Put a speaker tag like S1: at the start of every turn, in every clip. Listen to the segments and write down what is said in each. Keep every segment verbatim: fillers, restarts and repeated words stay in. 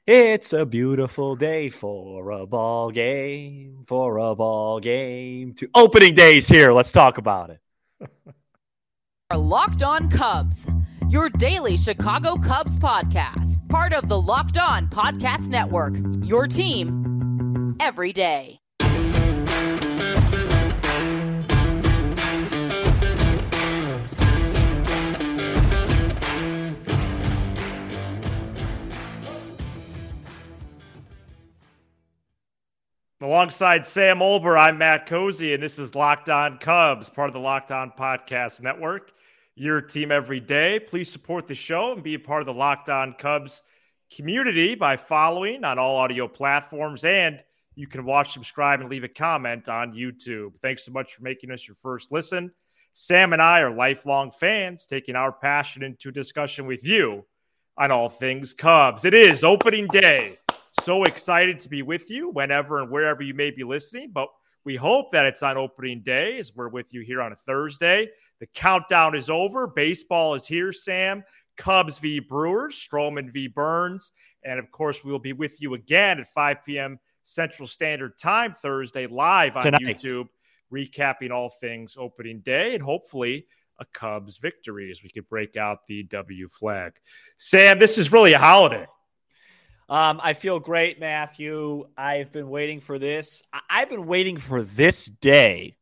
S1: It's a beautiful day for a ball game, for a ball game. To opening days here. Let's talk about it.
S2: Are Locked On Cubs, your daily Chicago Cubs podcast, part of the Locked On Podcast Network, your team every day.
S3: Alongside Sam Olber, I'm Matt Cozy, and this is Locked On Cubs, part of the Locked On Podcast Network, your team every day. Please support the show and be a part of the Locked On Cubs community by following on all audio platforms, and you can watch, subscribe, and leave a comment on YouTube. Thanks so much for making us your first listen. Sam and I are lifelong fans, taking our passion into discussion with you on all things Cubs. It is opening day. So excited to be with you whenever and wherever you may be listening, but we hope that it's on opening day as we're with you here on a Thursday. The countdown is over. Baseball is here, Sam. Cubs v. Brewers, Stroman v. Burns. And, of course, we will be with you again at five p.m. Central Standard Time Thursday live on Tonight. YouTube, recapping all things opening day and hopefully a Cubs victory as we could break out the W flag. Sam, this is really a holiday.
S1: Um, I feel great, Matthew. I've been waiting for this. I- I've been waiting for this day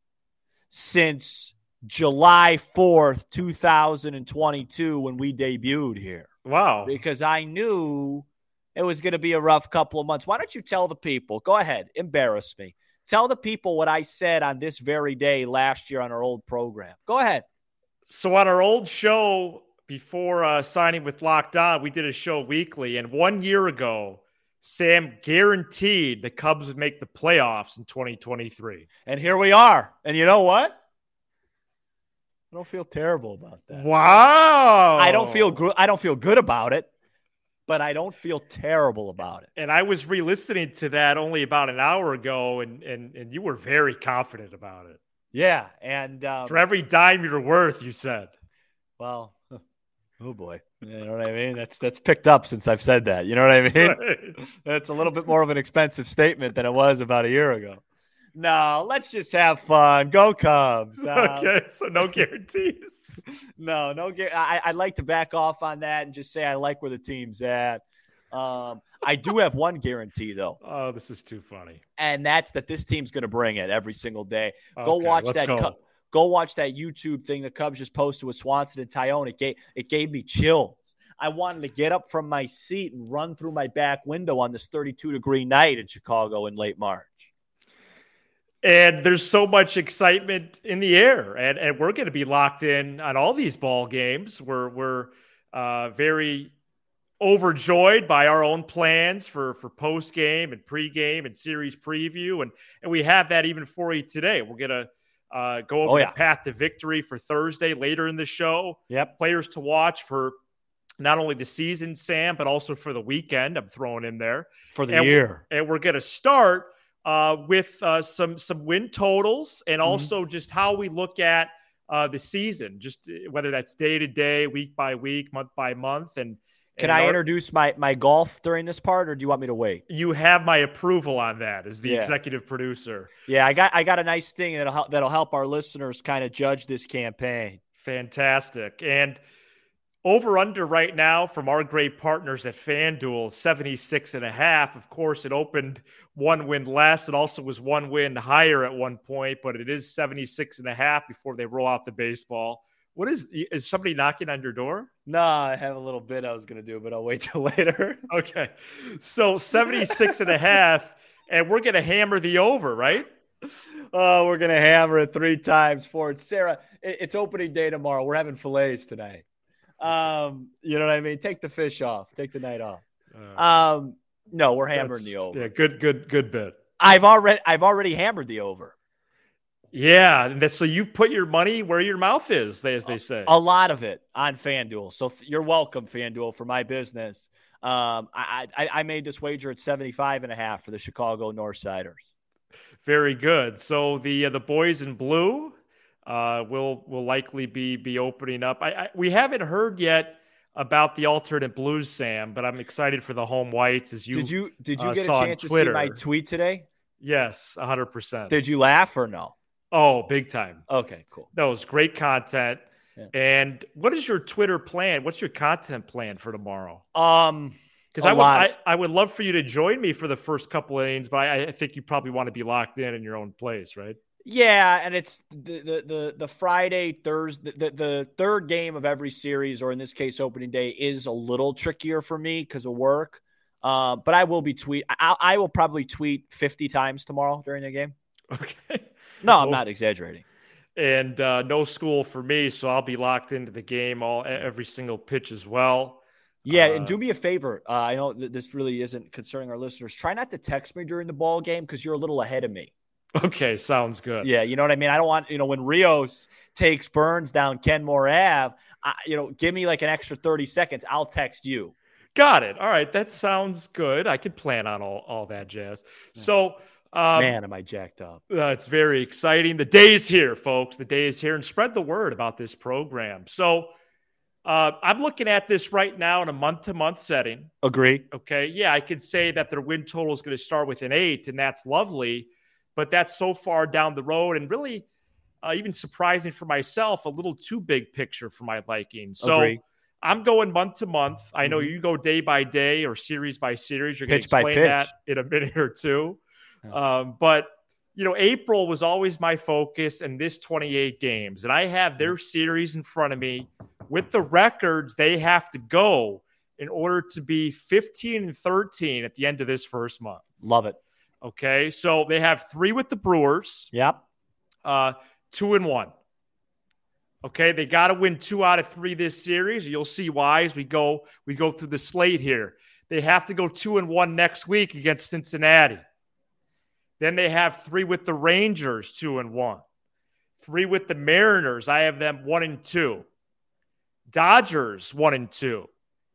S1: since July fourth, twenty twenty-two, when we debuted here.
S3: Wow.
S1: Because I knew it was going to be a rough couple of months. Why don't you tell the people? Go ahead. Embarrass me. Tell the people what I said on this very day last year on our old program. Go ahead.
S3: So on our old show, before uh, signing with Locked On, we did a show weekly, and one year ago, Sam guaranteed the Cubs would make the playoffs in twenty twenty-three.
S1: And here we are. And you know what? I don't feel terrible about that.
S3: Wow.
S1: I don't feel gr- I don't feel good about it, but I don't feel terrible about it.
S3: And I was re-listening to that only about an hour ago, and and and you were very confident about it.
S1: Yeah, and um,
S3: for every dime you're worth, you said.
S1: Well, oh boy, you know what I mean? That's that's picked up since I've said that. You know what I mean? Right. That's a little bit more of an expensive statement than it was about a year ago. No, let's just have fun. Go Cubs. Um,
S3: okay, so no guarantees.
S1: no, no. I, I'd like to back off on that and just say I like where the team's at. Um, I do have one guarantee, though.
S3: Oh, this is too funny.
S1: And that's that this team's going to bring it every single day. Go
S3: okay,
S1: watch
S3: let's
S1: that.
S3: Go.
S1: Cu- Go watch that YouTube thing the Cubs just posted with Swanson and Tyone. It gave, it gave me chills. I wanted to get up from my seat and run through my back window on this thirty-two degree night in Chicago in late March.
S3: And there's so much excitement in the air. And, and we're going to be locked in on all these ball games. We're, we're uh, very overjoyed by our own plans for, for post-game and pregame and series preview. And, and we have that even for you today. We're going to Uh, go over
S1: oh, yeah.
S3: the path to victory for Thursday later in the show.
S1: Yep.
S3: Players to watch for not only the season, Sam, but also for the weekend. I'm throwing in there.
S1: For the
S3: and
S1: year.
S3: We're, and we're going to start uh, with uh, some some win totals and also mm-hmm. just how we look at uh, the season, just whether that's day to day, week by week, month by month. And
S1: Can
S3: and
S1: I
S3: our,
S1: introduce my, my golf during this part, or do you want me to wait?
S3: You have my approval on that as the
S1: yeah.
S3: executive producer.
S1: Yeah, I got I got a nice thing that'll help, that'll help our listeners kind of judge this campaign.
S3: Fantastic. And over under right now from our great partners at FanDuel, seventy-six and a half. Of course, it opened one win less. It also was one win higher at one point, but it is seventy-six and a half before they roll out the baseball. What is, is somebody knocking on your door?
S1: No, I have a little bit I was going to do, but I'll wait till later.
S3: Okay. So seventy-six and a half, and we're going to hammer the over, right?
S1: Oh, we're going to hammer it three times for it. Sarah, it's opening day tomorrow. We're having fillets tonight. Um, you know what I mean? Take the fish off. Take the night off. Uh, um, no, we're hammering the over.
S3: Yeah, good, good, good bit.
S1: I've already, I've already hammered the over.
S3: Yeah, and that's, so you've put your money where your mouth is, as they say.
S1: A lot of it on FanDuel. So you're welcome, FanDuel, for my business. Um, I, I, I made this wager at seventy-five and a half for the Chicago Northsiders.
S3: Very good. So the uh, the boys in blue uh, will will likely be be opening up. I, I we haven't heard yet about the alternate blues, Sam, but I'm excited for the home whites. As you
S1: did you did you
S3: uh,
S1: get a
S3: saw
S1: chance
S3: on
S1: to see
S3: Twitter.
S1: my tweet today?
S3: Yes, one hundred percent.
S1: Did you laugh or no?
S3: Oh, big time.
S1: Okay, cool.
S3: That was great content.
S1: Yeah.
S3: And what is your Twitter plan? What's your content plan for tomorrow?
S1: Um,
S3: because I would I, I would love for you to join me for the first couple of innings, but I, I think you probably want to be locked in in your own place, right?
S1: Yeah, and it's the the the, the Friday, Thursday, the, the third game of every series, or in this case, opening day, is a little trickier for me because of work. Uh, but I will be tweet. I, I will probably tweet fifty times tomorrow during the game.
S3: Okay.
S1: No, I'm well, not exaggerating.
S3: And uh, no school for me, so I'll be locked into the game all every single pitch as well.
S1: Yeah,
S3: uh,
S1: and do me a favor. Uh, I know that this really isn't concerning our listeners. Try not to text me during the ball game because you're a little ahead of me.
S3: Okay, sounds good.
S1: Yeah, you know what I mean? I don't want, you know, when Rios takes Burns down Kenmore Ave, I, you know, give me like an extra thirty seconds. I'll text you.
S3: Got it. All right, that sounds good. I could plan on all, all that jazz. Yeah. So, um,
S1: man, am I jacked up.
S3: Uh, it's very exciting. The day is here, folks. The day is here, and spread the word about this program. So, uh, I'm looking at this right now in a month-to-month setting.
S1: Agree.
S3: Okay, yeah, I could say that their win total is going to start with an eight, and that's lovely. But that's so far down the road and really uh, even surprising for myself, a little too big picture for my liking. So
S1: Agree.
S3: I'm going month to month. I know mm-hmm. you go day by day or series by series. You're going to explain that in a minute or two. Yeah. Um, but, you know, April was always my focus in this twenty-eight games. And I have their series in front of me with the records they have to go in order to be fifteen and thirteen at the end of this first month.
S1: Love it.
S3: Okay, so they have three with the Brewers.
S1: Yep.
S3: Uh, two and one. Okay, they got to win two out of three this series. You'll see why as we go we go through the slate here. They have to go two and one next week against Cincinnati. Then they have three with the Rangers, two and one. Three with the Mariners. I have them one and two. Dodgers, one and two.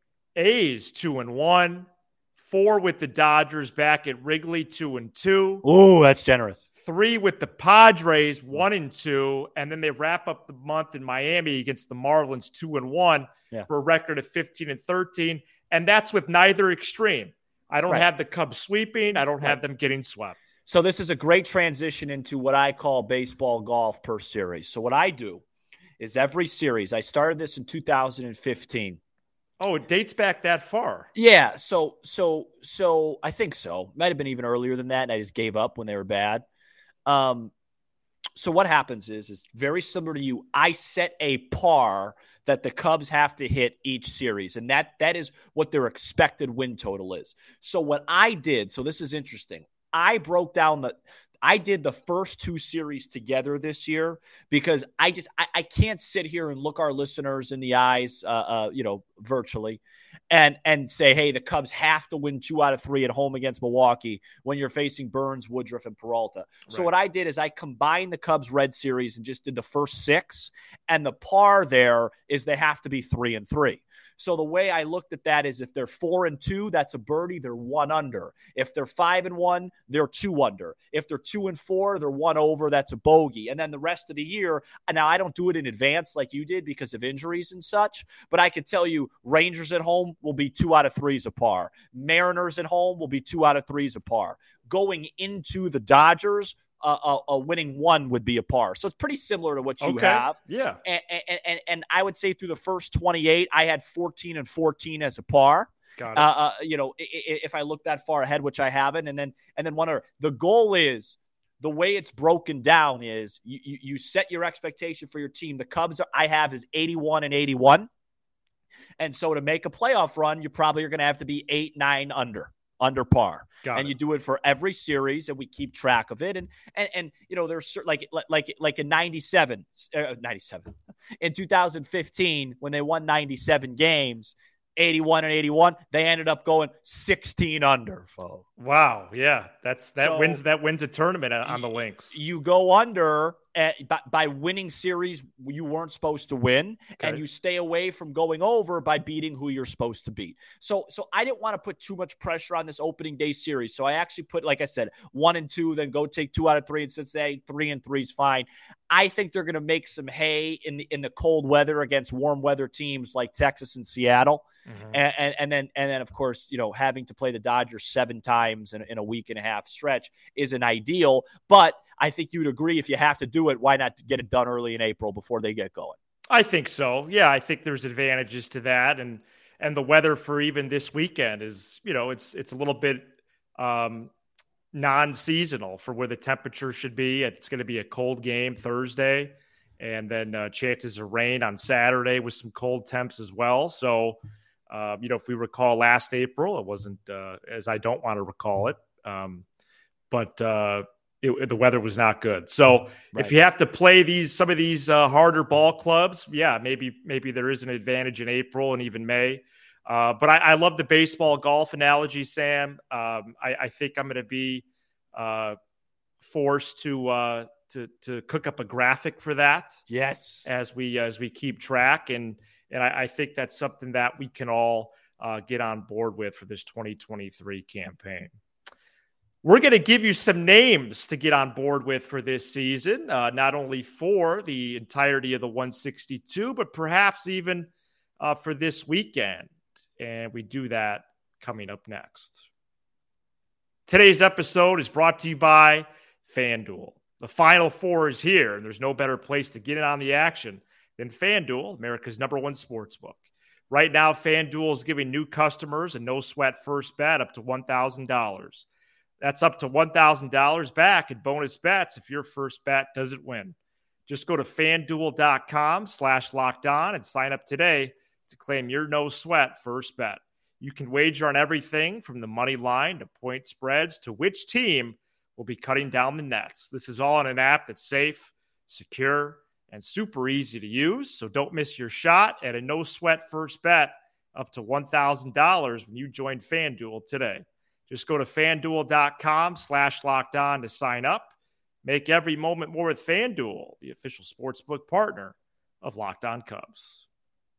S3: A's, two and one. Four with the Dodgers back at Wrigley, two and two.
S1: Ooh, that's generous.
S3: Three with the Padres, one and two. And then they wrap up the month in Miami against the Marlins, two and one
S1: yeah.
S3: for a record of fifteen and thirteen. And that's with neither extreme. I don't
S1: right.
S3: have the Cubs sweeping. I don't right. have them getting swept.
S1: So this is a great transition into what I call baseball golf per series. So what I do is every series, I started this in two thousand fifteen.
S3: Oh, it dates back that far.
S1: Yeah, so so so I think so. Might have been even earlier than that, and I just gave up when they were bad. Um, so what happens is, is very similar to you. I set a par that the Cubs have to hit each series, and that that is what their expected win total is. So what I did, so this is interesting. I broke down the I did the first two series together this year because I just I, I can't sit here and look our listeners in the eyes, uh, uh, you know, virtually, and and say, hey, the Cubs have to win two out of three at home against Milwaukee when you're facing Burns, Woodruff, and Peralta. So right. what I did is I combined the Cubs Red series and just did the first six, and the par there is they have to be three and three. So the way I looked at that is if they're four and two, that's a birdie, they're one under. If they're five and one, they're two under. If they're two and four, they're one over, that's a bogey. And then the rest of the year, and now I don't do it in advance like you did because of injuries and such, but I could tell you Rangers at home will be two out of threes a par. Mariners at home will be two out of threes a par. Going into the Dodgers, Uh, a, a winning one would be a par. So it's pretty similar to what you
S3: okay.
S1: have.
S3: Yeah.
S1: And, and, and, and I would say through the first twenty-eight, I had fourteen and fourteen as a par.
S3: Got it.
S1: Uh, uh, you know, if I look that far ahead, which I haven't, and then and then one other. The goal is the way it's broken down is you, you, you set your expectation for your team. The Cubs are, I have is eighty-one and eighty-one. And so to make a playoff run, you probably are going to have to be eight, nine under. under par.
S3: Got
S1: and
S3: it.
S1: You do it for every series, and we keep track of it. And and and you know, there's like like like in ninety-seven, uh, ninety-seven in two thousand fifteen when they won ninety-seven games, eighty-one and eighty-one, they ended up going sixteen under. Folks.
S3: Wow, yeah, that's that
S1: so
S3: wins that wins a tournament on the links.
S1: You go under, uh, by, by winning series you weren't supposed to win,
S3: okay.
S1: and you stay away from going over by beating who you're supposed to beat. So, so I didn't want to put too much pressure on this opening day series. So I actually put, like I said, one and two, then go take two out of three, and Cincinnati three and three is fine. I think they're going to make some hay in the in the cold weather against warm weather teams like Texas and Seattle. Mm-hmm. And, and, and then, and then, of course, you know, having to play the Dodgers seven times in, in a week and a half stretch isn't ideal. But I think you'd agree, if you have to do it, why not get it done early in April before they get going?
S3: I think so. Yeah, I think there's advantages to that, and and the weather for even this weekend is, you know, it's it's a little bit um, non-seasonal for where the temperature should be. It's going to be a cold game Thursday, and then uh, chances of rain on Saturday with some cold temps as well. So. Uh, you know, if we recall last April, it wasn't uh, as I don't want to recall it, um, but uh, it, the weather was not good. So right. if you have to play these some of these uh, harder ball clubs, yeah, maybe maybe there is an advantage in April and even May. Uh, but I, I love the baseball golf analogy, Sam. Um, I, I think I'm going to be uh, forced to uh, to to cook up a graphic for that.
S1: Yes,
S3: as we as we keep track and. And I, I think that's something that we can all uh, get on board with for this twenty twenty-three campaign. We're going to give you some names to get on board with for this season, uh, not only for the entirety of the one sixty-two, but perhaps even uh, for this weekend. And we do that coming up next. Today's episode is brought to you by FanDuel. The Final Four is here, and there's no better place to get in on the action than FanDuel, America's number one sportsbook. Right now, FanDuel is giving new customers a no-sweat first bet up to one thousand dollars. That's up to one thousand dollars back in bonus bets if your first bet doesn't win. Just go to FanDuel.com slash locked on and sign up today to claim your no-sweat first bet. You can wager on everything from the money line to point spreads to which team will be cutting down the nets. This is all in an app that's safe, secure, and super easy to use, so don't miss your shot at a no-sweat first bet up to one thousand dollars when you join FanDuel today. Just go to FanDuel.com slash locked on to sign up. Make every moment more with FanDuel, the official sportsbook partner of Locked On Cubs.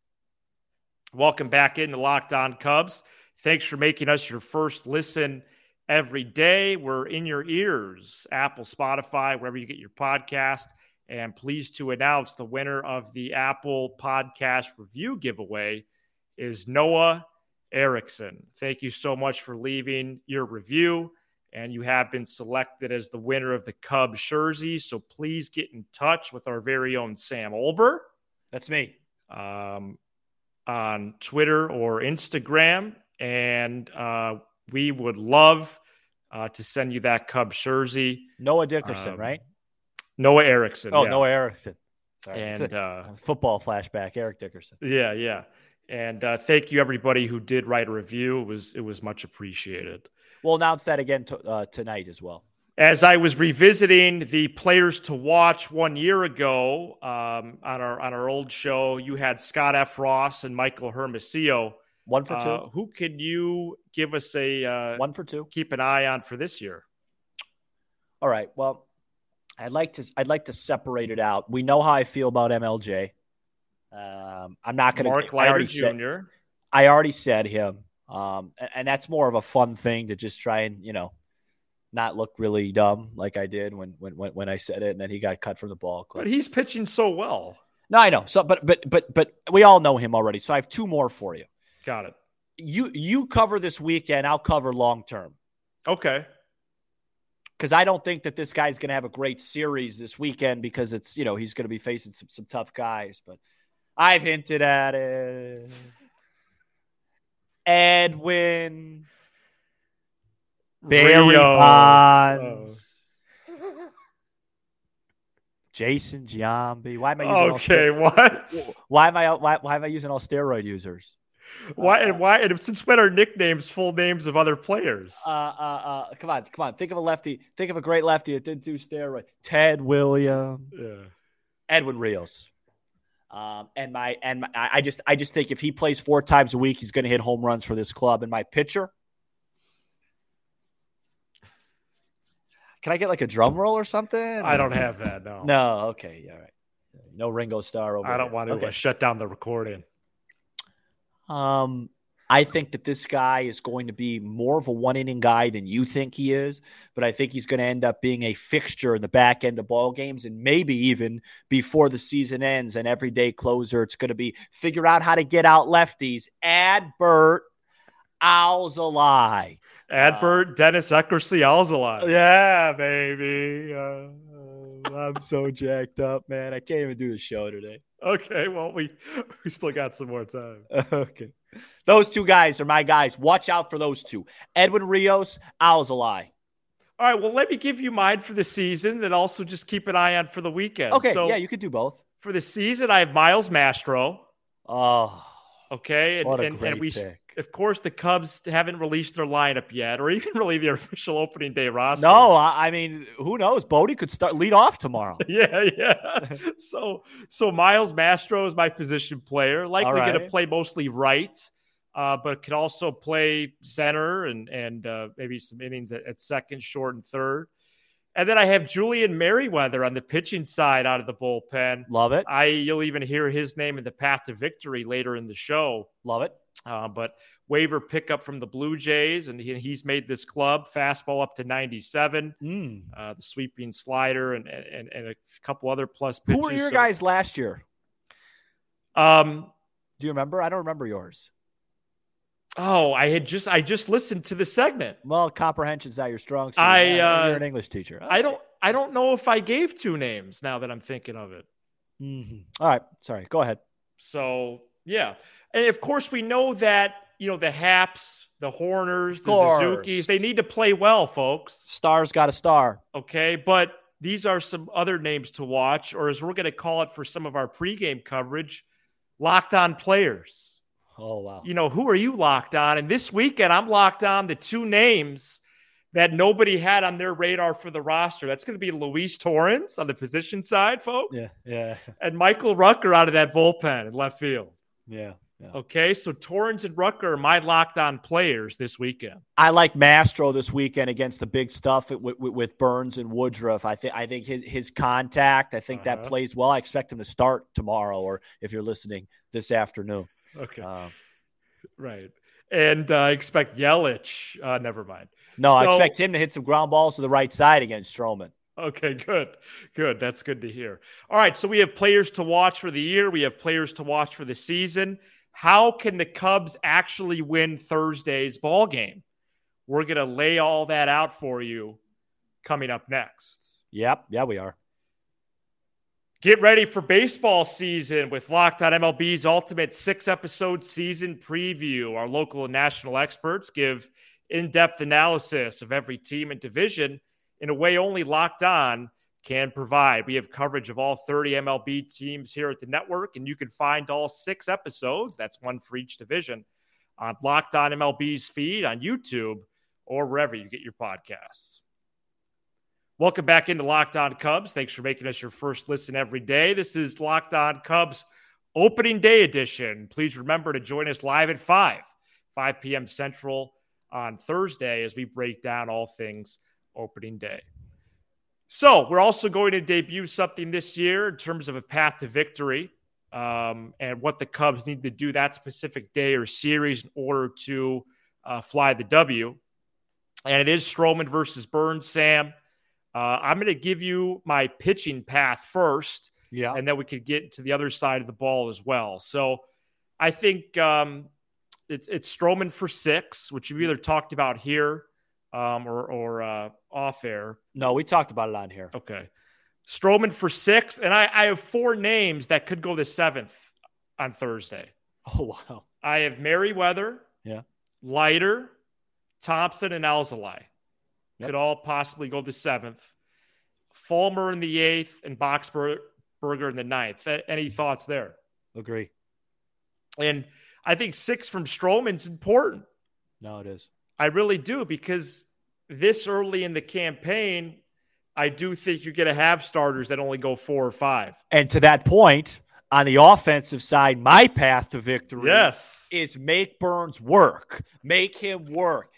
S3: Welcome back into Locked On Cubs. Thanks for making us your first listen every day. We're in your ears, Apple, Spotify, wherever you get your podcast. And pleased to announce the winner of the Apple Podcast Review giveaway is Noah Erickson. Thank you so much for leaving your review. And you have been selected as the winner of the Cubs jersey. So please get in touch with our very own Sam Olber.
S1: That's me.
S3: Um, on Twitter or Instagram. And uh, we would love uh, to send you that Cubs jersey.
S1: Noah Dickerson,
S3: um,
S1: right?
S3: Noah Erickson.
S1: Oh,
S3: yeah.
S1: Noah Erickson. Sorry.
S3: And uh,
S1: football flashback, Eric Dickerson.
S3: Yeah, yeah. And uh, thank you, everybody who did write a review. It was it was much appreciated.
S1: We'll announce that again to, uh, tonight as well.
S3: As I was revisiting the players to watch one year ago um, on our on our old show, you had Scott F. Ross and Michael Hermosillo.
S1: One for two.
S3: Uh, who can you give us a uh,
S1: one for two?
S3: Keep an eye on for this year.
S1: All right. Well. I'd like to. I'd like to separate it out. We know how I feel about M L J. Um, I'm not going to.
S3: Mark Leiter Junior
S1: I already said him, um, and, and that's more of a fun thing to just try and you know, not look really dumb like I did when when when I said it, and then he got cut from the ball club.
S3: But he's pitching so well.
S1: No, I know. So, but but but but we all know him already. So I have two more for you.
S3: Got it.
S1: You you cover this weekend. I'll cover long term.
S3: Okay.
S1: Because I don't think that this guy's going to have a great series this weekend because it's, you know, he's going to be facing some, some tough guys. But I've hinted at it. Edwin. Barry
S3: Rio.
S1: Bonds. Oh. Jason Giambi. Why am I using
S3: okay,
S1: all
S3: what?
S1: Why am I why, why am I using all steroid users?
S3: Why
S1: uh,
S3: and why and since when are nicknames full names of other players?
S1: Uh, uh, uh, come on, come on. Think of a lefty. Think of a great lefty that didn't do steroid. Ted Williams.
S3: Yeah.
S1: Edwin Rios. Um, and my and my, I just I just think if he plays four times a week, he's going to hit home runs for this club. And my pitcher, Can I get like a drum roll or something?
S3: I don't have that. No.
S1: No. Okay. All right. No Ringo Starr over
S3: I don't
S1: here.
S3: want to
S1: okay.
S3: uh, shut down the recording.
S1: Um, I think that this guy is going to be more of a one-inning guy than you think he is, but I think he's going to end up being a fixture in the back end of ball games and maybe even before the season ends, an everyday closer. It's going to be figure out how to get out lefties. Adbert Alzolay.
S3: Adbert uh, Dennis Eckersley Alzolay.
S1: Yeah, baby. Uh, I'm so jacked up, man. I can't even do the show today.
S3: Okay, well, we we still got some more time.
S1: Okay. Those two guys are my guys. Watch out for those two. Edwin Rios, Alzolay.
S3: All right, well, let me give you mine for the season and also just keep an eye on for the weekend.
S1: Okay,
S3: so
S1: yeah, you could do both.
S3: For the season, I have Miles Mastro.
S1: Oh,
S3: okay. And,
S1: what a
S3: and,
S1: great
S3: and we,
S1: pick.
S3: Of course, the Cubs haven't released their lineup yet, or even really their official opening day roster.
S1: No, I, I mean, who knows? Bodie could start lead off tomorrow.
S3: yeah, yeah. so, so Miles Mastro is my position player. Likely
S1: right.
S3: going to play mostly right, uh, but could also play center and and uh, maybe some innings at, at second, short, and third. And then I have Julian Merriweather on the pitching side out of the bullpen.
S1: Love it.
S3: I you'll even hear his name in the path to victory later in the show.
S1: Love it.
S3: Uh, but waiver pickup from the Blue Jays, and he, he's made this club fastball up to ninety-seven.
S1: Mm.
S3: Uh, the sweeping slider and, and and a couple other plus pitches.
S1: Who were your
S3: so,
S1: guys last year?
S3: Um,
S1: do you remember? I don't remember yours.
S3: Oh, I had just I just listened to the segment.
S1: Well, comprehension's not your strong suit.
S3: I
S1: yeah,
S3: uh,
S1: you're an English teacher. Okay.
S3: I don't I don't know if I gave two names now that I'm thinking of it.
S1: Mm-hmm. All right, sorry. Go ahead.
S3: So yeah, and of course we know that you know the Haps, the Horners, the Suzuki's, they need to play well, folks.
S1: Stars got a star.
S3: Okay, but these are some other names to watch, or as we're going to call it for some of our pregame coverage, locked on players.
S1: Oh, wow.
S3: You know, who are you locked on? And this weekend, I'm locked on the two names that nobody had on their radar for the roster. That's going to be Luis Torrens on the position side, folks.
S1: Yeah, yeah.
S3: And Michael Rucker out of that bullpen in left field.
S1: Yeah, yeah.
S3: Okay, so Torrens and Rucker are my locked on players this weekend.
S1: I like Mastro this weekend against the big stuff with, with, with Burns and Woodruff. I think I think his his contact, I think uh-huh. that plays well. I expect him to start tomorrow, or if you're listening, this afternoon.
S3: Okay.
S1: Um,
S3: right. And I uh, expect Yelich. Uh, never mind.
S1: No,
S3: so,
S1: I expect him to hit some ground balls to the right side against Stroman.
S3: Okay, good. Good. That's good to hear. All right. So we have players to watch for the year. We have players to watch for the season. How can the Cubs actually win Thursday's ball game? We're going to lay all that out for you coming up next.
S1: Yep. Yeah, we are.
S3: Get ready for baseball season with Locked On M L B's ultimate six-episode season preview. Our local and national experts give in-depth analysis of every team and division in a way only Locked On can provide. We have coverage of all thirty M L B teams here at the network, and you can find all six episodes, that's one for each division, on Locked On M L B's feed on YouTube or wherever you get your podcasts. Welcome back into Locked On Cubs. Thanks for making us your first listen every day. This is Locked On Cubs opening day edition. Please remember to join us live at five, five p.m. Central on Thursday as we break down all things opening day. So we're also going to debut something this year in terms of a path to victory um, and what the Cubs need to do that specific day or series in order to uh, fly the W. And it is Stroman versus Burns, Sam. Uh, I'm going to give you my pitching path first,
S1: yeah,
S3: and then we could get to the other side of the ball as well. So I think um, it's it's Stroman for six, which you've either talked about here um, or, or uh, off air.
S1: No, we talked about it on here.
S3: Okay. Stroman for six, and I, I have four names that could go the seventh on Thursday.
S1: Oh, wow.
S3: I have Merriweather,
S1: yeah,
S3: Leiter, Thompson, and Alzolay.
S1: Yep.
S3: Could all possibly go the seventh. Fulmer in the eighth and Boxberger in the ninth. Any thoughts there?
S1: Agree.
S3: And I think six from Stroman's important.
S1: No, it is.
S3: I really do, because this early in the campaign, I do think you're going to have starters that only go four or five.
S1: And to that point, on the offensive side, my path to victory
S3: yes.
S1: is make Burns work. Make him work.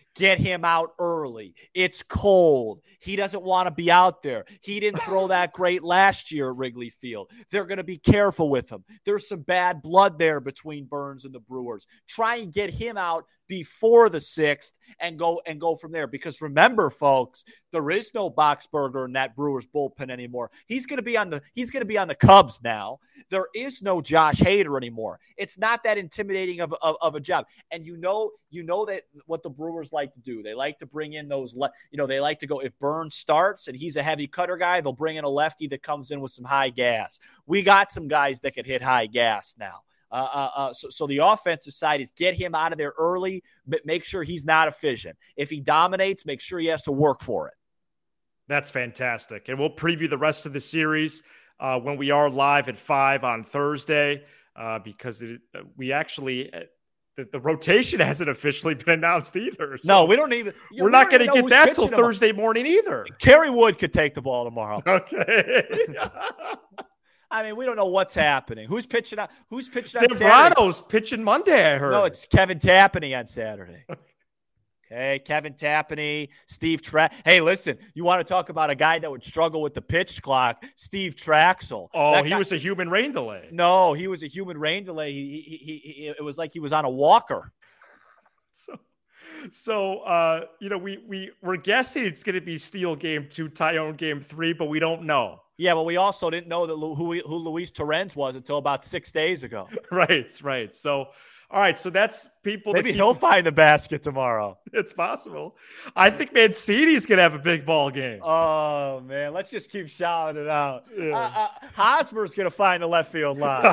S1: Get him out early. It's cold. He doesn't want to be out there. He didn't throw that great last year at Wrigley Field. They're going to be careful with him. There's some bad blood there between Burnes and the Brewers. Try and get him out before the sixth and go and go from there. Because remember, folks, there is no Boxberger in that Brewers bullpen anymore. He's going to be on the he's going to be on the Cubs now. There is no Josh Hader anymore. It's not that intimidating of, of, of a job. And you know, you know that what the Brewers like to do. They like to bring in those, le- you know, they like to go, if Burnes starts and he's a heavy cutter guy, they'll bring in a lefty that comes in with some high gas. We got some guys that can hit high gas now. Uh, uh, uh, so, so the offensive side is get him out of there early, but make sure he's not efficient. If he dominates, make sure he has to work for it.
S3: That's fantastic. And we'll preview the rest of the series uh, when we are live at five on Thursday uh, because it, uh, we actually uh, the, the rotation hasn't officially been announced either. So
S1: no, we don't even.
S3: We're we not going to get that till Thursday morning either.
S1: Kerry Wood could take the ball tomorrow.
S3: Okay.
S1: I mean, we don't know what's happening. Who's pitching on? Who's pitching on Saturday?
S3: Zambrano's pitching Monday, I heard.
S1: No, it's Kevin Tapani on Saturday. Okay, Kevin Tapani, Steve Tra- Hey, listen, you want to talk about a guy that would struggle with the pitch clock? Steve Traxel.
S3: Oh,
S1: that
S3: he
S1: guy-
S3: was a human rain delay.
S1: No, he was a human rain delay. He, he, he, he it was like he was on a walker.
S3: So, so uh, you know, we we we're guessing it's going to be Steele game two, Tyone game three, but we don't know.
S1: Yeah, but we also didn't know that who who Luis Torrens was until about six days ago.
S3: Right, right. So, all right. So that's people.
S1: Maybe
S3: keep...
S1: he'll find the basket tomorrow.
S3: It's possible. I think Mancini's gonna have a big ball game.
S1: Oh man, let's just keep shouting it out.
S3: Yeah.
S1: Uh, uh, Hosmer's gonna find the left field line.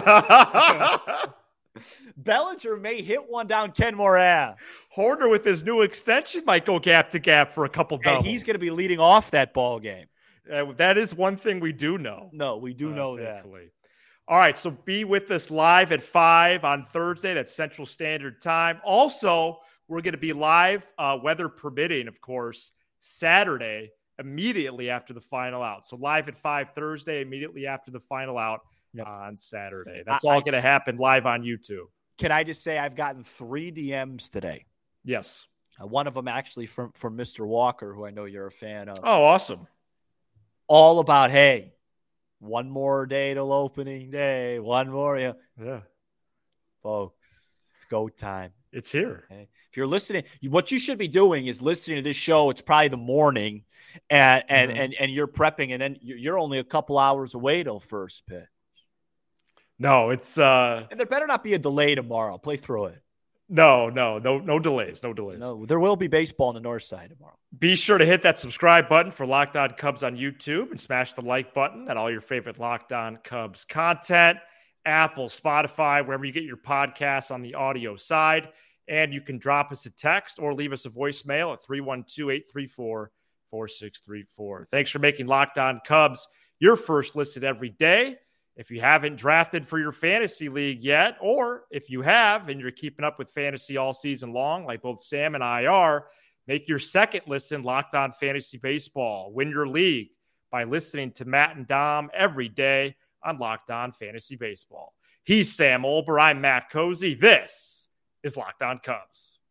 S1: Bellinger may hit one down Kenmore Ave.
S3: Horner with his new extension might go gap to gap for a couple doubles.
S1: And he's going to be leading off that ball game.
S3: Uh, that is one thing we do know.
S1: No, we do
S3: uh,
S1: know
S3: thankfully.
S1: that.
S3: All right, so be with us live at five on Thursday. That's Central Standard Time. Also, we're going to be live, uh, weather permitting, of course, Saturday, immediately after the final out. So live at five Thursday, immediately after the final out. Yep. On Saturday. That's
S1: I,
S3: all going to happen live on YouTube.
S1: Can I just say I've gotten three D Ms today?
S3: Yes.
S1: Uh, one of them actually from, from Mister Walker, who I know you're a fan of.
S3: Oh, awesome.
S1: All about, hey, one more day till opening day. One more. Yeah.
S3: yeah.
S1: Folks, it's go time.
S3: It's here.
S1: Okay? If you're listening, what you should be doing is listening to this show. It's probably the morning and, and, mm-hmm. and, and you're prepping, and then you're only a couple hours away till first pitch.
S3: No, it's uh
S1: and there better not be a delay tomorrow. Play through it.
S3: No, no, no, no delays. No delays.
S1: No, there will be baseball on the north side tomorrow.
S3: Be sure to hit that subscribe button for Locked On Cubs on YouTube and smash the like button and all your favorite Locked On Cubs content. Apple, Spotify, wherever you get your podcasts on the audio side. And you can drop us a text or leave us a voicemail at three one two, eight three four, four six three four. Thanks for making Locked On Cubs your first listen every day. If you haven't drafted for your fantasy league yet, or if you have and you're keeping up with fantasy all season long, like both Sam and I are, make your second listen Locked On Fantasy Baseball. Win your league by listening to Matt and Dom every day on Locked On Fantasy Baseball. He's Sam Olber. I'm Matt Cozy. This is Locked On Cubs.